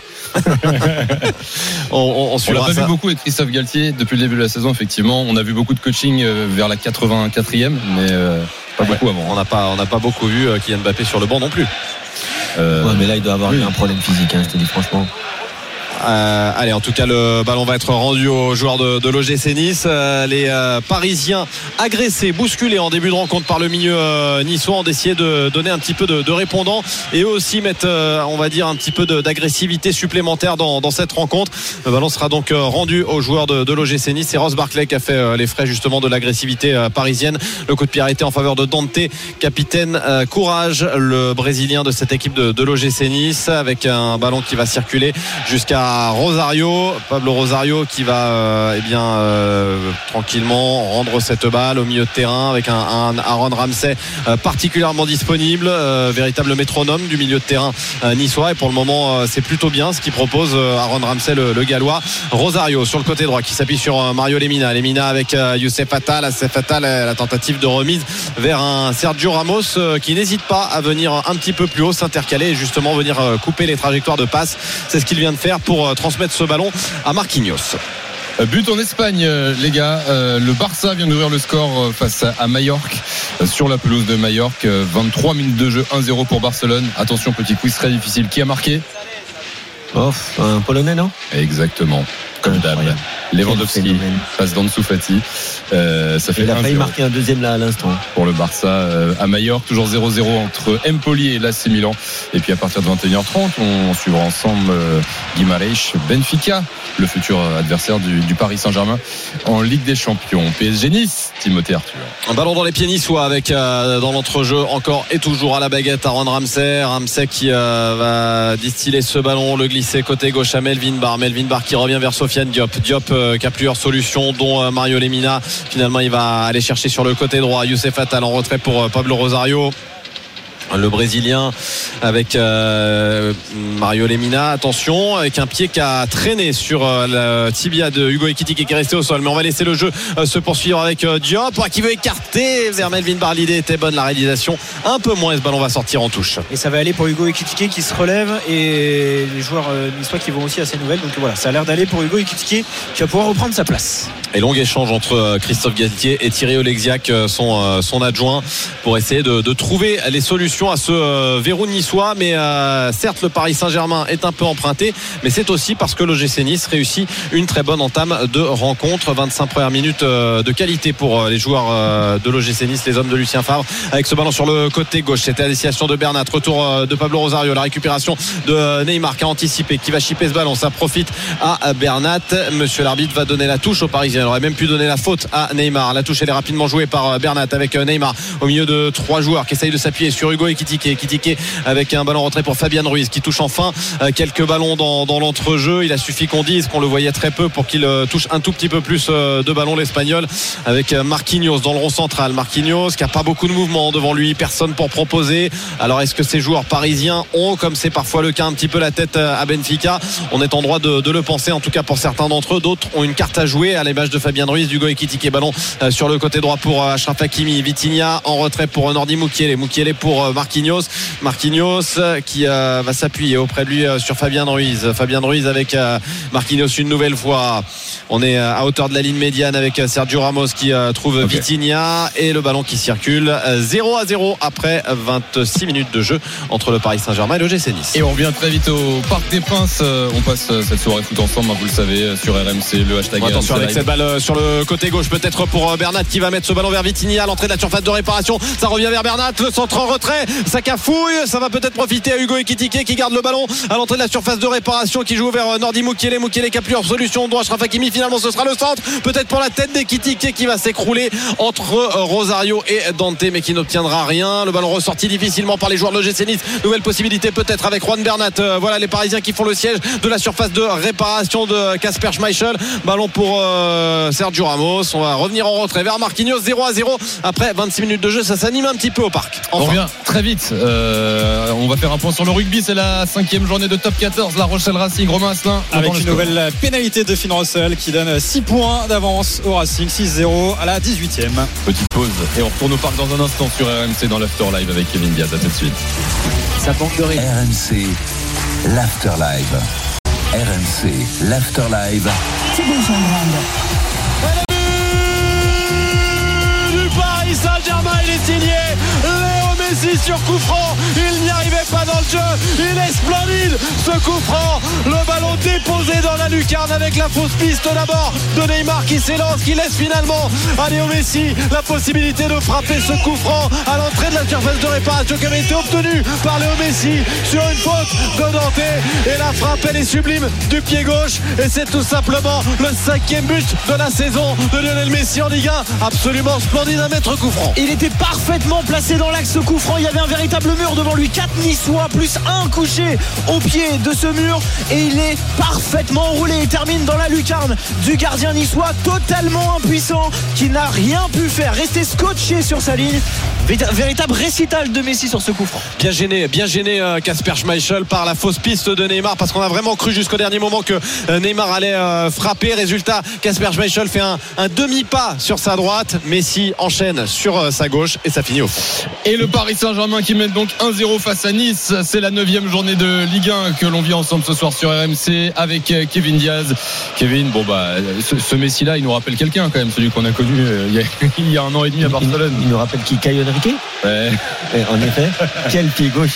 On l'a pas vu beaucoup avec Christophe Galtier depuis le début de la saison. Effectivement, on a vu beaucoup de coaching vers la 84e, mais pas beaucoup avant. On n'a pas beaucoup vu Kylian Mbappé sur le banc non plus. Mais là il doit avoir eu un problème physique, je te dis franchement. Allez, en tout cas le ballon va être rendu aux joueurs de l'OGC Nice. Les Parisiens agressés, bousculés en début de rencontre par le milieu niçois, ont décidé de donner un petit peu de répondant, et eux aussi mettre on va dire un petit peu d'agressivité supplémentaire dans cette rencontre. Le ballon sera donc rendu aux joueurs de l'OGC Nice. C'est Ross Barkley qui a fait les frais justement de l'agressivité parisienne. Le coup de pied arrêté en faveur de Dante, capitaine courage, le brésilien de cette équipe de l'OGC Nice, avec un ballon qui va circuler jusqu'à à Rosario. Pablo Rosario qui va tranquillement rendre cette balle au milieu de terrain avec un Aaron Ramsey particulièrement disponible, véritable métronome du milieu de terrain niçois. Et pour le moment, c'est plutôt bien ce qu'il propose Aaron Ramsey, le gallois. Rosario sur le côté droit qui s'appuie sur Mario Lemina avec Youssef Attal. La tentative de remise vers un Sergio Ramos qui n'hésite pas à venir un petit peu plus haut, s'intercaler et justement venir couper les trajectoires de passe. C'est ce qu'il vient de faire pour transmettre ce ballon à Marquinhos. But en Espagne, les gars. Le Barça vient d'ouvrir le score face à Majorque sur la pelouse de Majorque. 23 minutes de jeu, 1-0 pour Barcelone. Attention, petit quiz très difficile. Qui a marqué? Un Polonais, non? Exactement. Comme d'hab. Lewandowski passe d'Ansu Fati. Ça fait il a failli marquer un deuxième là à l'instant pour le Barça à Majorque, toujours 0-0 entre Empoli et l'AC Milan. Et puis à partir de 21h30 on suivra ensemble Guimarães Benfica, le futur adversaire du Paris Saint-Germain en Ligue des Champions. PSG Nice, Timothée Arthur. Un ballon dans les pieds niçois avec dans l'entrejeu encore et toujours à la baguette Aaron Ramsey qui va distiller ce ballon, le glisser côté gauche à Melvin Barr qui revient vers Sofiane Diop qui a plusieurs solutions dont Mario Lemina. Finalement il va aller chercher sur le côté droit Youssef Attal en retrait pour Pablo Rosario, le Brésilien avec Mario Lemina, attention, avec un pied qui a traîné sur le tibia de Hugo Ekitike qui est resté au sol, mais on va laisser le jeu se poursuivre avec Diop qui veut écarter vers Melvin Barr. L'idée était bonne, la réalisation un peu moins, et ce ballon va sortir en touche et ça va aller pour Hugo Ekitike qui se relève et les joueurs niçois qui vont aussi à ces nouvelles, donc voilà, ça a l'air d'aller pour Hugo Ekitike qui va pouvoir reprendre sa place. Et long échange entre Christophe Galtier et Thierry Oleksiak, son adjoint, pour essayer de trouver les solutions à ce verrou niçois. Mais certes le Paris Saint-Germain est un peu emprunté, mais c'est aussi parce que l'OGC Nice réussit une très bonne entame de rencontre. 25 premières minutes de qualité pour les joueurs de l'OGC Nice, les hommes de Lucien Favre, avec ce ballon sur le côté gauche. C'était à destination de Bernat, retour de Pablo Rosario, la récupération de Neymar qui a anticipé, qui va chipper ce ballon, ça profite à Bernat. Monsieur l'arbitre va donner la touche aux Parisiens. Il aurait même pu donner la faute à Neymar. La touche elle est rapidement jouée par Bernat avec Neymar au milieu de trois joueurs qui essayent de s'appuyer sur Hugo Ekitike avec un ballon rentré pour Fabien Ruiz qui touche enfin quelques ballons dans l'entrejeu. Il a suffi qu'on dise qu'on le voyait très peu pour qu'il touche un tout petit peu plus de ballons, l'Espagnol, avec Marquinhos dans le rond central. Marquinhos qui a pas beaucoup de mouvement devant lui, personne pour proposer. Alors est-ce que ces joueurs parisiens ont, comme c'est parfois le cas, un petit peu la tête à Benfica? On est en droit de le penser, en tout cas pour certains d'entre eux. D'autres ont une carte à jouer, à l'image de Fabien Ruiz, d'Hugo Ekitike. Ballon sur le côté droit pour Achraf Hakimi, Vitinha en retrait pour Nordi Mukiele pour Marquinhos qui va s'appuyer auprès de lui sur Fabien Ruiz avec Marquinhos une nouvelle fois. On est à hauteur de la ligne médiane avec Sergio Ramos qui trouve Vitinha, et le ballon qui circule. 0-0 après 26 minutes de jeu entre le Paris Saint-Germain et le GC Nice. Et on revient très vite au Parc des Princes. On passe cette soirée foot ensemble, vous le savez, sur RMC, le hashtag. Attention avec cette balle sur le côté gauche, peut-être pour Bernat qui va mettre ce ballon vers Vitinha à l'entrée de la surface de réparation. Ça revient vers Bernat, le centre en retrait, ça cafouille, ça va peut-être profiter à Hugo Ekitike qui garde le ballon à l'entrée de la surface de réparation, qui joue vers Nordi Mukiele qui a plusieurs solutions, dont Achraf Hakimi. Finalement ce sera le centre, peut-être pour la tête d'Ekitike qui va s'écrouler entre Rosario et Dante, mais qui n'obtiendra rien. Le ballon ressorti difficilement par les joueurs de l'OGC Nice. Nouvelle possibilité peut-être avec Juan Bernat. Voilà les Parisiens qui font le siège de la surface de réparation de Kasper Schmeichel. Ballon pour Sergio Ramos. On va revenir en retrait vers Marquinhos. 0-0 après 26 minutes de jeu. Ça s'anime un petit peu au parc. Enfin. On revient très vite. On va faire un point sur le rugby. C'est la 5e journée de top 14. La Rochelle Racing, Romain Asselin avec une nouvelle pénalité de Finn Russell qui donne 6 points d'avance au Racing. 6-0 à la 18e. Petite pause et on retourne au parc dans un instant sur RMC dans l'After Live avec Kevin Diaz. À tout de suite. Ça manque de rythme. RMC, l'After Live. RMC, l'After Live. Thibaut Jean-Grande. Du Paris Saint-Germain, il est signé Léo Messi sur coup franc. Il n'y arrivait pas dans le jeu. Il est splendide ce coup franc. Le ballon déposé dans la lucarne avec la fausse piste d'abord de Neymar qui s'élance, qui laisse finalement à Léo Messi la possibilité de frapper ce coup franc à l'entrée de la surface de réparation qui avait été obtenue par Léo Messi sur une faute de Dante. Et la frappe elle est sublime du pied gauche, et c'est tout simplement le 5e but de la saison de Lionel Messi en Ligue 1. Absolument splendide, à mettre coup franc. Il était parfaitement placé dans l'axe, ce coup franc, il y avait un véritable mur devant lui. 4 Niçois plus un couché au pied de ce mur et il est parfaitement enroulé. Il termine dans la lucarne du gardien niçois, totalement impuissant, qui n'a rien pu faire, resté scotché sur sa ligne. Véritable récital de Messi sur ce coup franc. Bien gêné Kasper Schmeichel par la fausse piste de Neymar, parce qu'on a vraiment cru jusqu'au dernier moment que Neymar allait frapper. Résultat, Kasper Schmeichel fait un demi-pas sur sa droite, Messi enchaîne sur sa gauche et ça finit au fond. Et le Paris Saint-Germain qui mène donc 1-0 face à Nice. C'est la 9e journée de Ligue 1 que l'on vit ensemble ce soir sur RMC avec Kevin Diaz. Kevin, ce Messi là, il nous rappelle quelqu'un quand même, celui qu'on a connu il y a 1 an et demi à Barcelone. Il nous rappelle qui? Caio Henrique. Ouais. En effet, quel pied gauche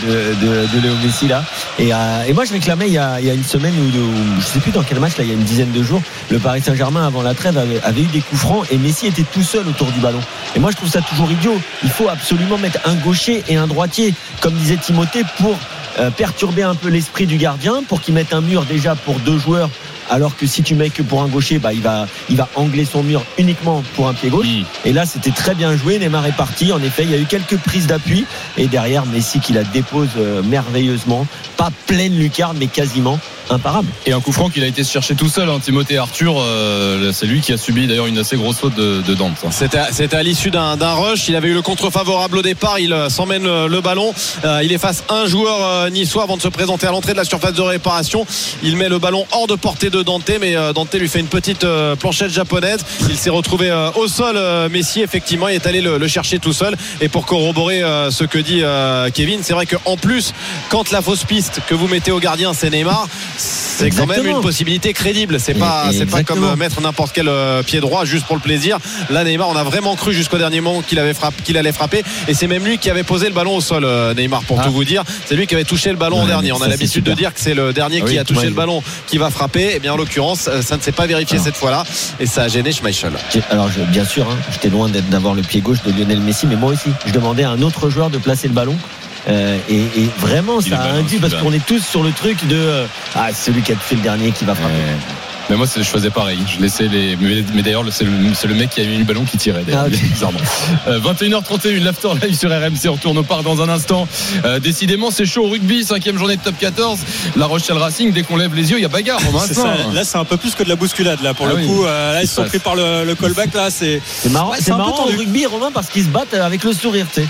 de Léo Messi là. Et moi je réclamais il y a une semaine ou je sais plus dans quel match là, il y a une dizaine de jours, le Paris Saint-Germain avant la trêve avait eu des coups francs et Messi était tout seul autour du ballon. Et moi je trouve ça toujours idiot. Il faut absolument mettre un gaucher et un droitier, comme disait Timothée, pour perturber un peu l'esprit du gardien, pour qu'il mette un mur déjà pour 2 joueurs. Alors que si tu mets que pour un gaucher, il va angler son mur uniquement pour un pied gauche. Et là, c'était très bien joué. Neymar est parti. En effet, il y a eu quelques prises d'appui. Et derrière, Messi qui la dépose merveilleusement. Pas pleine lucarne, mais quasiment imparable. Et un coup franc qu'il a été chercher tout seul, Timothée Arthur. C'est lui qui a subi d'ailleurs une assez grosse faute de Dante. C'était à l'issue d'un rush. Il avait eu le contre favorable au départ. Il s'emmène le ballon. Il efface un joueur niçois avant de se présenter à l'entrée de la surface de réparation. Il met le ballon hors de portée de Dante, mais Dante lui fait une petite planchette japonaise. Il s'est retrouvé au sol. Messi, effectivement, il est allé le chercher tout seul. Et pour corroborer ce que dit Kevin, c'est vrai qu'en plus, quand la fausse piste que vous mettez au gardien, c'est Neymar, c'est quand même une possibilité crédible. C'est pas comme mettre n'importe quel pied droit juste pour le plaisir. Là, Neymar, on a vraiment cru jusqu'au dernier moment qu'il allait frapper. Et c'est même lui qui avait posé le ballon au sol, Neymar, pour tout vous dire. C'est lui qui avait touché le ballon en dernier. On a l'habitude de dire que c'est le dernier qui a touché le ballon qui va frapper. Et bien en l'occurrence, ça ne s'est pas vérifié cette fois-là et ça a gêné Schmeichel. Alors bien sûr, j'étais loin d'avoir le pied gauche de Lionel Messi, mais moi aussi, je demandais à un autre joueur de placer le ballon. Et vraiment ça a induit, parce qu'on est tous sur le truc de celui qui a fait le dernier qui va frapper. Mais moi je faisais pareil, je laissais mais d'ailleurs c'est le mec qui a mis le ballon qui tirait bizarrement. 21h31, l'after live sur RMC. On retourne au parc dans un instant. Décidément c'est chaud au rugby, 5e journée de top 14. La Rochelle Racing, dès qu'on lève les yeux il y a bagarre. Là c'est un peu plus que de la bousculade là pour le coup. Là ils sont pris par le callback là. C'est marrant, c'est marrant au rugby, Romain, parce qu'ils se battent avec le sourire, tu sais.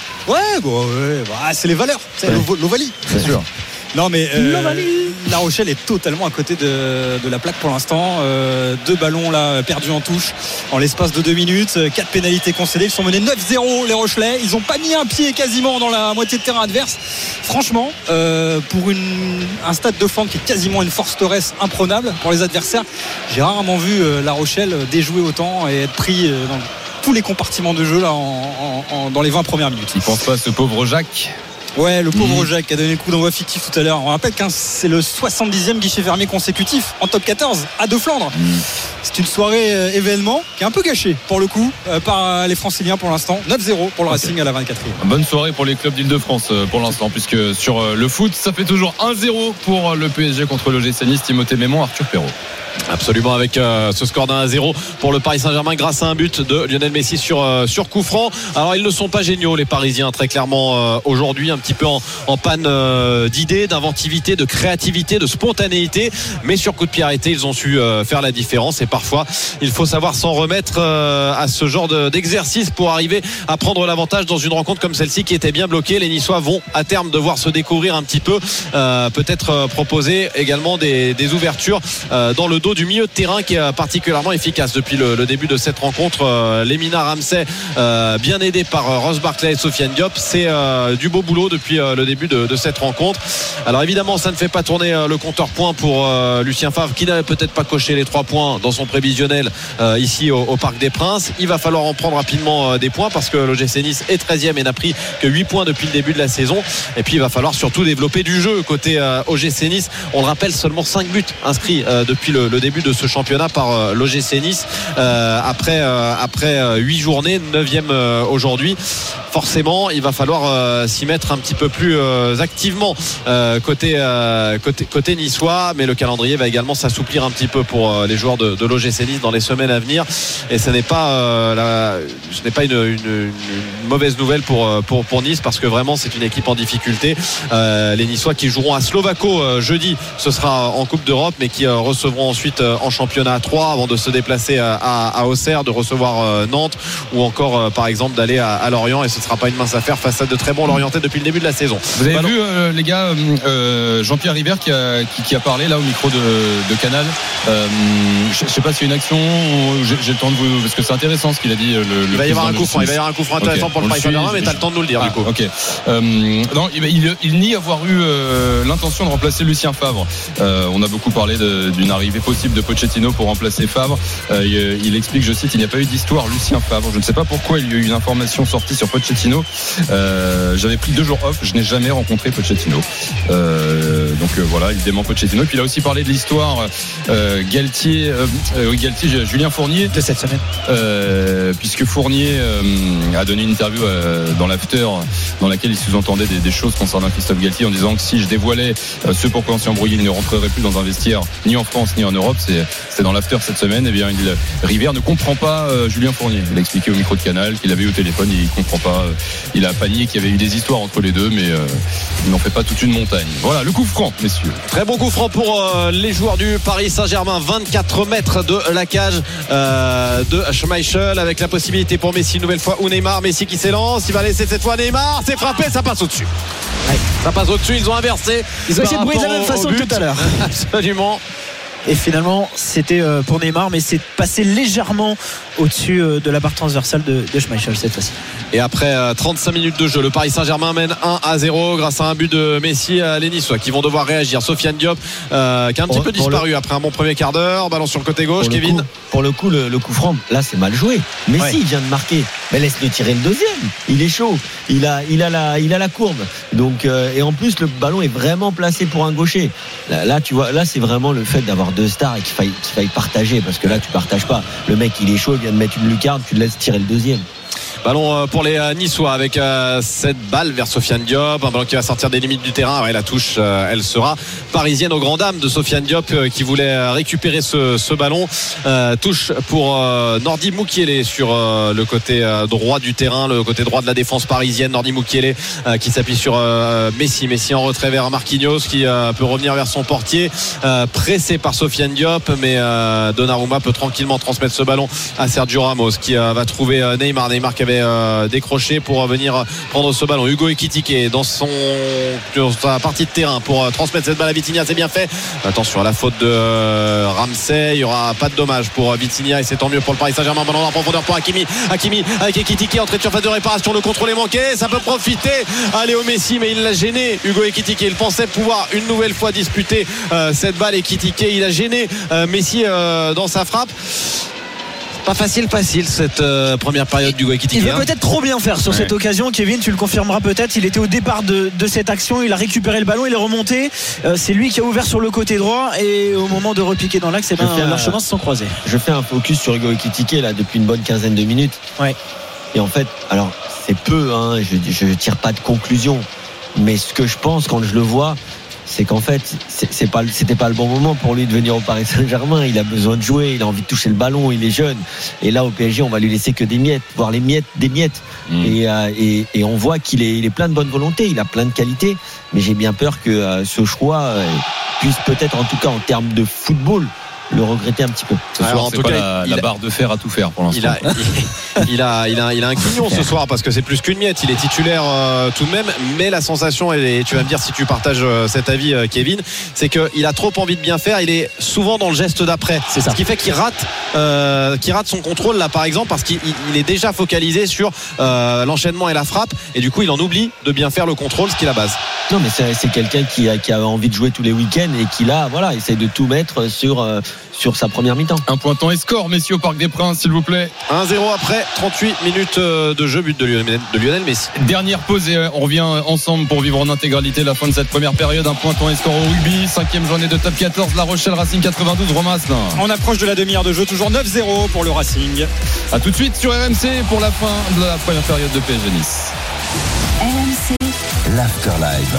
C'est les valeurs, c'est l'Ovalie. C'est sûr. Non mais La Rochelle est totalement à côté de la plaque pour l'instant. 2 ballons là perdus en touche en l'espace de 2 minutes, 4 pénalités concédées. Ils sont menés 9-0 les Rochelais. Ils n'ont pas mis un pied quasiment dans la moitié de terrain adverse. Franchement, pour un stade de flanc qui est quasiment une forteresse imprenable pour les adversaires, j'ai rarement vu La Rochelle déjouer autant et être pris dans tous les compartiments de jeu là dans les 20 premières minutes. Il pense pas à ce pauvre Jacques. Ouais, le pauvre Jacques qui a donné le coup d'envoi fictif tout à l'heure. On rappelle que c'est le 70e guichet fermé consécutif en top 14 à De Flandre. C'est une soirée événement qui est un peu gâchée pour le coup par les Franciliens pour l'instant. 9-0 pour le Racing à la 24e. Bonne soirée pour les clubs d'Île-de-France pour l'instant, puisque sur le foot ça fait toujours 1-0 pour le PSG contre l'OGC Nice. Timothée Mémon, Arthur Perrault. Absolument, avec ce score d'1-0 pour le Paris Saint-Germain grâce à un but de Lionel Messi sur coup franc. Alors ils ne sont pas géniaux les Parisiens très clairement aujourd'hui, un petit peu en panne d'idées, d'inventivité, de créativité, de spontanéité, mais sur coup de pied arrêté ils ont su faire la différence. Et parfois il faut savoir s'en remettre à ce genre d'exercice pour arriver à prendre l'avantage dans une rencontre comme celle-ci qui était bien bloquée. Les Niçois vont à terme devoir se découvrir un petit peu, peut-être proposer également des ouvertures dans le dos du milieu de terrain qui est particulièrement efficace depuis le début de cette rencontre. Lemina Ramsey, bien aidé par Ross Barkley et Sofiane Diop, c'est du beau boulot depuis le début de cette rencontre. Alors évidemment ça ne fait pas tourner le compteur point pour Lucien Favre, qui n'avait peut-être pas coché les 3 points dans son prévisionnel ici au Parc des Princes. Il va falloir en prendre rapidement des points, parce que l'OGC Nice est 13e et n'a pris que 8 points depuis le début de la saison. Et puis il va falloir surtout développer du jeu côté OGC Nice. On le rappelle, seulement 5 buts inscrits depuis le début de ce championnat par l'OGC Nice après 8 journées, 9e aujourd'hui. forcément il va falloir s'y mettre un petit peu plus activement côté niçois, mais le calendrier va également s'assouplir un petit peu pour les joueurs de l'OGC Nice dans les semaines à venir, et ce n'est pas une mauvaise nouvelle pour Nice, parce que vraiment c'est une équipe en difficulté. Les Niçois qui joueront à Slovako jeudi, ce sera en Coupe d'Europe, mais qui recevront ensuite en championnat à 3 avant de se déplacer à Auxerre, de recevoir Nantes, ou encore par exemple d'aller à Lorient, et ce ne sera pas une mince affaire face à de très bons Lorientais depuis le début de la saison. Vous avez vu les gars, Jean-Pierre River qui a parlé là au micro de Canal. Je ne sais pas s'il y a une action, j'ai le temps de vous, parce que c'est intéressant ce qu'il a dit. Il va y avoir un coup franc intéressant pour le Paris Saint-Germain, mais tu as le temps de nous le dire du coup. Ok. Non, il nie avoir eu l'intention de remplacer Lucien Favre. On a beaucoup parlé d'une arrivée possible de Pochettino pour remplacer Favre. Il explique, je cite, il n'y a pas eu d'histoire Lucien Favre. Je ne sais pas pourquoi il y a eu une information sortie sur Pochettino. J'avais pris 2 jours off, je n'ai jamais rencontré Pochettino. Donc voilà, il dément Pochettino. Et puis il a aussi parlé de l'histoire Galtier, Julien Fournier de cette semaine. Puisque Fournier a donné une interview dans l'after dans laquelle il sous-entendait des choses concernant Christophe Galtier, en disant que si je dévoilais ce pourquoi on s'est embrouillé, il ne rentrerait plus dans un vestiaire ni en France ni en Europe. C'est dans l'after cette semaine. Et bien Rivière ne comprend pas Julien Fournier. Il a expliqué au micro de Canal qu'il avait eu au téléphone, il comprend pas. Il a paniqué qu'il y avait eu des histoires entre les deux, mais il n'en fait pas toute une montagne. Voilà le coup franc, messieurs. Très bon coup franc pour les joueurs du Paris Saint-Germain. 24 mètres de la cage de Schmeichel, avec la possibilité pour Messi une nouvelle fois, ou Neymar. Messi qui s'élance, il va laisser cette fois Neymar, c'est frappé, ça passe au-dessus. Ouais, ça passe au-dessus, ils ont inversé. Ils ont essayé de brûler de la même façon que tout à l'heure. Absolument. Et finalement, c'était pour Neymar, mais c'est passé légèrement au-dessus de la barre transversale de Schmeichel cette fois-ci. Et après 35 minutes de jeu, le Paris Saint-Germain mène 1-0 grâce à un but de Messi. Les Niçois qui vont devoir réagir. Sofiane Diop qui a un petit peu disparu après un bon premier quart d'heure. Ballon sur le côté gauche, Kevin. Pour le coup, le coup franc, là c'est mal joué. Messi vient de marquer, mais laisse-le tirer le deuxième. Il est chaud, il a la courbe. Donc et en plus le ballon est vraiment placé pour un gaucher. Là tu vois, là c'est vraiment le fait d'avoir 2 stars et qu'il faille partager, parce que là tu partages pas. Le mec il est chaud, il vient de mettre une lucarne, tu le laisses tirer le deuxième. Ballon pour les Niçois avec cette balle vers Sofiane Diop, un ballon qui va sortir des limites du terrain. La touche elle sera parisienne, aux grand dames de Sofiane Diop qui voulait récupérer ce ballon. Touche pour Nordi Mukiele sur le côté droit du terrain, le côté droit de la défense parisienne. Nordi Mukiele qui s'appuie sur Messi en retrait vers Marquinhos qui peut revenir vers son portier, pressé par Sofiane Diop, mais Donnarumma peut tranquillement transmettre ce ballon à Sergio Ramos qui va trouver Neymar qui avait décroché pour venir prendre ce ballon. Hugo Ekitike dans sa partie de terrain pour transmettre cette balle à Vitinha, c'est bien fait. Attention à la faute de Ramsey, il n'y aura pas de dommage pour Vitinha et c'est tant mieux pour le Paris Saint-Germain. Ballon en profondeur pour Hakimi avec Ekitike, entrée de surface de réparation, le contrôle est manqué, ça peut profiter à Léo Messi, mais il l'a gêné. Hugo Ekitike, il pensait pouvoir une nouvelle fois disputer cette balle. Ekitike, il a gêné Messi dans sa frappe. Pas facile cette première période du Ekitike. Il veut peut-être trop bien faire sur cette occasion. Kevin, tu le confirmeras peut-être. Il était au départ de cette action, il a récupéré le ballon, il est remonté. C'est lui qui a ouvert sur le côté droit et au moment de repiquer dans l'axe, leurs chemins se sont croisés. Je fais un focus sur Hugo Ekitike là depuis une bonne quinzaine de minutes. Ouais. Et en fait, alors c'est peu, je tire pas de conclusion, mais ce que je pense quand je le vois, c'est qu'en fait c'était pas le bon moment pour lui de venir au Paris Saint-Germain. Il a besoin de jouer, il a envie de toucher le ballon, il est jeune, et là au PSG on va lui laisser que des miettes, voire des miettes. Et on voit qu'il est plein de bonne volonté, il a plein de qualités, mais j'ai bien peur que ce choix puisse peut-être, en tout cas en termes de football, le regretter un petit peu. Ce soir, en tout cas, la barre de fer à tout faire pour l'instant. Il a un quignon ce soir parce que c'est plus qu'une miette. Il est titulaire tout de même, mais la sensation, et tu vas me dire si tu partages cet avis, Kevin, c'est qu'il a trop envie de bien faire. Il est souvent dans le geste d'après. C'est ça. Ce qui fait qu'il rate son contrôle là, par exemple, parce qu'il est déjà focalisé sur l'enchaînement et la frappe, et du coup, il en oublie de bien faire le contrôle, ce qui est la base. Non, mais c'est quelqu'un qui a envie de jouer tous les week-ends et qui là, voilà, essaye de tout mettre sur sur sa première mi-temps. Un point temps et score, messieurs, au Parc des Princes, s'il vous plaît. 1-0 après 38 minutes de jeu, but de Lionel Messi. Dernière pause et on revient ensemble pour vivre en intégralité la fin de cette première période. Un point temps et score au rugby, 5e journée de top 14, La Rochelle Racing 92, Romain Asselin. On approche de la demi-heure de jeu, toujours 9-0 pour le Racing. A tout de suite sur RMC pour la fin de la première période de PSG Nice. RMC, l'Afterlive.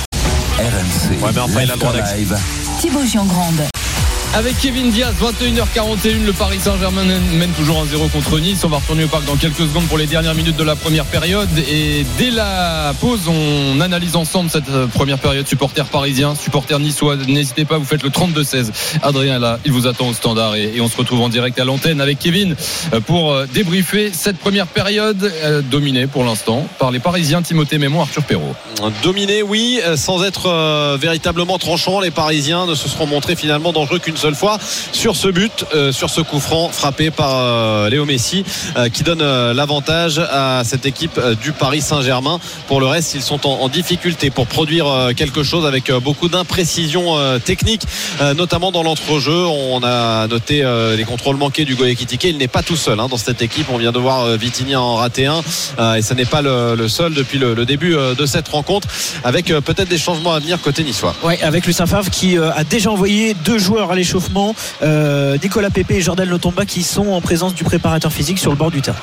RMC. Ouais, mais enfin, il a le droit l'Afterlive. Thibaut Giangrande. Avec Kevin Diaz, 21h41, le Paris Saint-Germain mène toujours 1-0 contre Nice. On va retourner au parc dans quelques secondes pour les dernières minutes de la première période. Et dès la pause, on analyse ensemble cette première période. Supporters parisiens, supporters niçois, n'hésitez pas, vous faites le 32-16. Adrien est là, il vous attend au standard et on se retrouve en direct à l'antenne avec Kevin pour débriefer cette première période dominée pour l'instant par les Parisiens. Timothée Mémon, Arthur Perrault. Dominé, oui, sans être véritablement tranchant. Les Parisiens ne se seront montrés finalement dangereux qu'une seule fois sur ce but, sur ce coup franc frappé par Léo Messi, qui donne l'avantage à cette équipe du Paris Saint-Germain. Pour le reste, ils sont en difficulté pour produire quelque chose avec beaucoup d'imprécision technique, notamment dans l'entrejeu. On a noté les contrôles manqués d'Hugo Ekitike. Il n'est pas tout seul dans cette équipe. On vient de voir Vitinha en rater un, et ce n'est pas le seul depuis le début de cette rencontre, avec peut-être des changements à venir côté niçois. Ouais, avec Lucien Favre qui a déjà envoyé 2 joueurs à l'échauffement, Nicolas Pepe et Jordan Lotomba, qui sont en présence du préparateur physique sur le bord du terrain.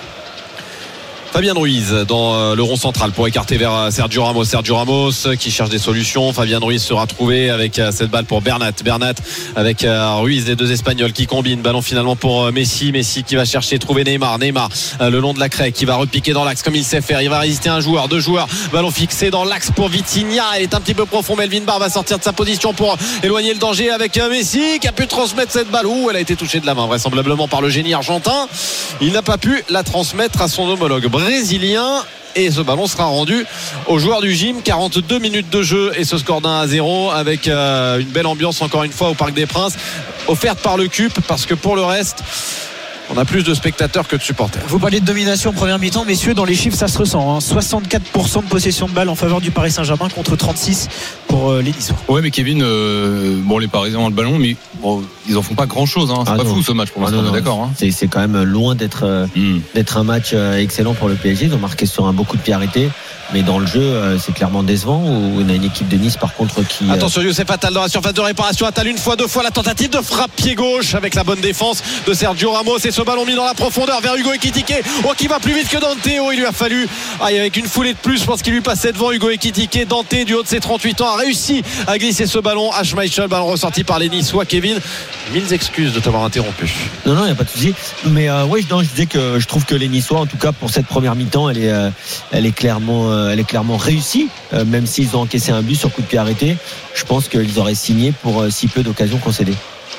Fabien Ruiz dans le rond central pour écarter vers Sergio Ramos qui cherche des solutions. Fabien Ruiz sera trouvé avec cette balle pour Bernat avec Ruiz, les 2 Espagnols qui combinent. Ballon finalement pour Messi qui va chercher trouver Neymar le long de la craie, qui va repiquer dans l'axe comme il sait faire. Il va résister à 2 joueurs. Ballon fixé dans l'axe pour Vitinha. Il est un petit peu profond. Melvin Barr va sortir de sa position pour éloigner le danger avec Messi qui a pu transmettre cette balle. Elle a été touchée de la main vraisemblablement par le génie argentin. Il n'a pas pu la transmettre à son homologue brésilien, et ce ballon sera rendu aux joueurs du gym. 42 minutes de jeu et ce score d'1-0 avec une belle ambiance encore une fois au Parc des Princes, offerte par le CUP, parce que pour le reste on a plus de spectateurs que de supporters. Vous parlez de domination en première mi-temps, messieurs, dans les chiffres ça se ressent, 64% de possession de balle en faveur du Paris Saint-Germain contre 36 pour les Niçois. Ouais, mais Kevin, les Parisiens ont le ballon, mais ils en font pas grand-chose. C'est pas fou ce match pour l'instant, on est d'accord. C'est quand même loin d'être un match excellent pour le PSG. Ils ont marqué sur un beau coup de pied arrêté, mais dans le jeu c'est clairement décevant. On a une équipe de Nice par contre qui... Attention, Youssef Attal dans la surface de réparation. Attal 1 fois, 2 fois, la tentative de frappe pied gauche avec la bonne défense de Sergio Ramos, et ce ballon mis dans la profondeur vers Hugo Ekitike, qui va plus vite que Dante. Il lui a fallu avec une foulée de plus, je pense qu'il lui passait devant. Hugo Ekitike, Dante du haut de ses 38 ans a réussi à glisser ce ballon à Schmeichel, ballon ressorti par les Niçois. Kevin, 1000 excuses de t'avoir interrompu. Non, il n'y a pas de souci, mais je disais que je trouve que les Niçois, en tout cas pour cette première mi-temps, elle est clairement réussie, même s'ils ont encaissé un but sur coup de pied arrêté. Je pense qu'ils auraient signé pour si peu d'occasions concédées.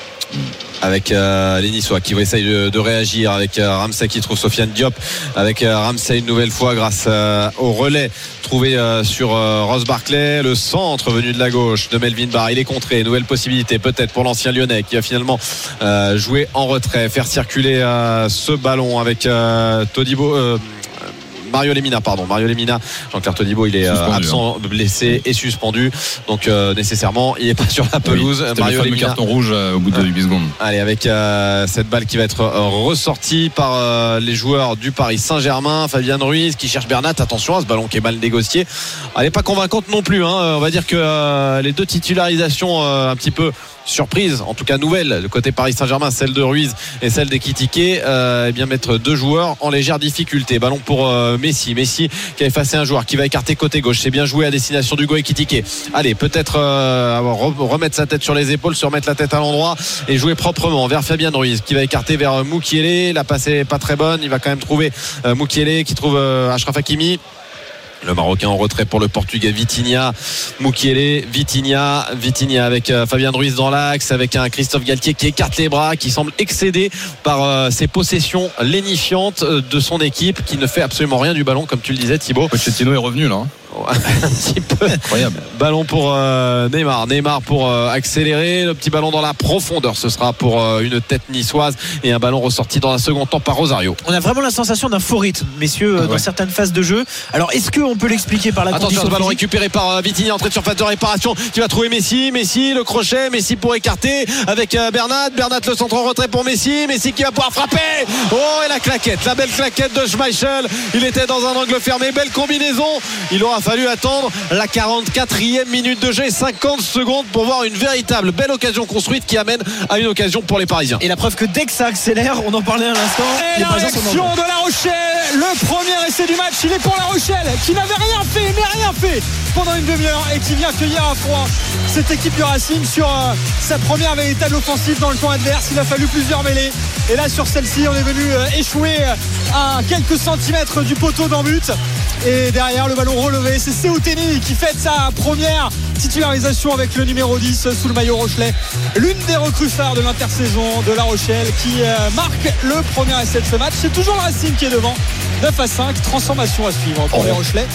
Avec les Niçois qui vont essayer de réagir, avec Ramsey qui trouve Sofiane Diop, avec Ramsey une nouvelle fois grâce au relais trouvé sur Ross Barclay, le centre venu de la gauche de Melvin Barr. Il est contré, nouvelle possibilité peut-être pour l'ancien Lyonnais qui va finalement jouer en retrait, faire circuler ce ballon avec Mario Lemina. Jean-Claire Todibo, il est absent, blessé et suspendu, donc nécessairement il n'est pas sur la pelouse. Mario Lemina, carton rouge au bout de 8 secondes. Allez, avec cette balle qui va être ressortie par les joueurs du Paris Saint-Germain. Fabien Ruiz qui cherche Bernat. Attention à ce ballon qui est mal négocié. Elle n'est pas convaincante non plus, on va dire que les 2 titularisations un petit peu surprise, en tout cas nouvelle de côté Paris Saint-Germain, celle de Ruiz et celle d'Ekitike, mettre 2 joueurs en légère difficulté. Ballon pour Messi qui a effacé un joueur, qui va écarter côté gauche. C'est bien joué à destination d'Hugo Ekitike. Allez, peut-être remettre sa tête sur les épaules, se remettre la tête à l'endroit et jouer proprement vers Fabien Ruiz qui va écarter vers Moukielé. La passe est pas très bonne, il va quand même trouver Moukielé qui trouve Achraf Hakimi. Le Marocain en retrait pour le Portugais. Vitinha, Moukielé, Vitinha avec Fabien Ruiz dans l'axe, avec un Christophe Galtier qui écarte les bras, qui semble excédé par ses possessions lénifiantes de son équipe, qui ne fait absolument rien du ballon, comme tu le disais, Thibaut. Pochettino est revenu là. un petit peu. Incroyable. Ballon pour Neymar pour accélérer, le petit ballon dans la profondeur, ce sera pour une tête niçoise et un ballon ressorti dans un second temps par Rosario. On a vraiment la sensation d'un faux rythme, messieurs, dans certaines phases de jeu. Alors est-ce qu'on peut l'expliquer par la condition condition ce ballon physique ? récupéré par Vitigny, entrée de surface de réparation qui va trouver Messi, le crochet, Messi pour écarter avec Bernat le centre en retrait pour Messi qui va pouvoir frapper. Oh, et la belle claquette de Schmeichel, il était dans un angle fermé, belle combinaison. Il aura fallu attendre la 44e minute de jeu, 50 secondes pour voir une véritable belle occasion construite qui amène à une occasion pour les Parisiens. Et la preuve que dès que ça accélère, on en parlait à l'instant, et la réaction de La Rochelle, le premier essai du match, il est pour La Rochelle qui n'avait rien fait pendant une demi-heure et qui vient accueillir à froid cette équipe du Racing sur sa première véritable offensive dans le camp adverse. Il a fallu plusieurs mêlées et là sur celle-ci on est venu échouer à quelques centimètres du poteau d'en but, et derrière le ballon relevé, c'est Seouteni qui fête sa première titularisation avec le numéro 10 sous le maillot rochelais, l'une des recrues phares de l'intersaison de La Rochelle qui marque le premier essai de ce match. C'est toujours le Racing qui est devant, 9-5, transformation à suivre pour les Rochelais.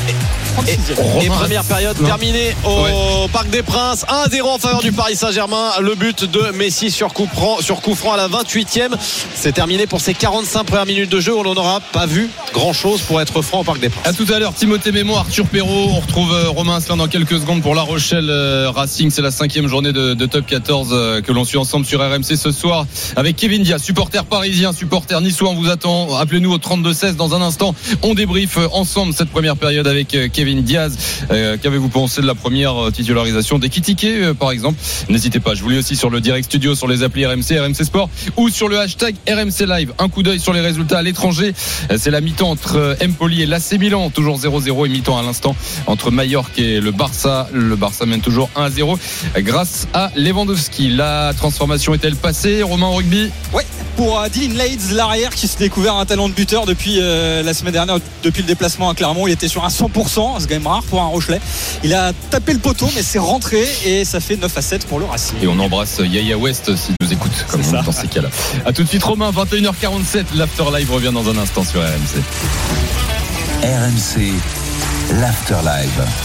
Et première période terminée au Parc des Princes, 1-0 en faveur du Paris Saint-Germain. Le but de Messi sur coup franc à la 28e. C'est terminé pour ces 45 premières minutes de jeu où l'on n'aura pas vu grand chose, pour être franc, au Parc des Princes. À tout à l'heure, Timothée Mémon, Arthur Perrault. On retrouve Romain Asselin dans quelques secondes pour La Rochelle Racing. C'est la 5e journée de Top 14 que l'on suit ensemble sur RMC ce soir avec Kevin Diaz, supporter parisien, supporter niçois. On vous attend, appelez-nous au 32-16 dans un instant. On débriefe ensemble cette première période avec Kevin Diaz. Qu'avez-vous pensé de la première titularisation d'Ekitike par exemple? N'hésitez pas, je vous lis aussi sur le direct studio, sur les applis RMC, RMC Sport ou sur le hashtag RMC Live. Un coup d'œil sur les résultats à l'étranger. C'est la mi-temps entre Empoli et l'AC Milan, toujours 0-0, et mi-temps à l'instant entre Majorque et le Barça. Le Barça mène toujours 1-0 grâce à Lewandowski. La transformation est-elle passée, Romain, au rugby? Oui, pour Dylan Leeds, l'arrière qui s'est découvert un talent de buteur depuis la semaine dernière, depuis le déplacement à Clermont. Il était sur un 100%, c'est quand même rare pour un Rochelais. Il a tapé le poteau mais c'est rentré et ça fait 9-7 pour le Racing. Et on embrasse Yaya West s'il nous écoute, comme on dit dans ces cas-là. A tout de suite Romain, 21h47, l'After Live revient dans un instant sur RMC. RMC, l'After Live.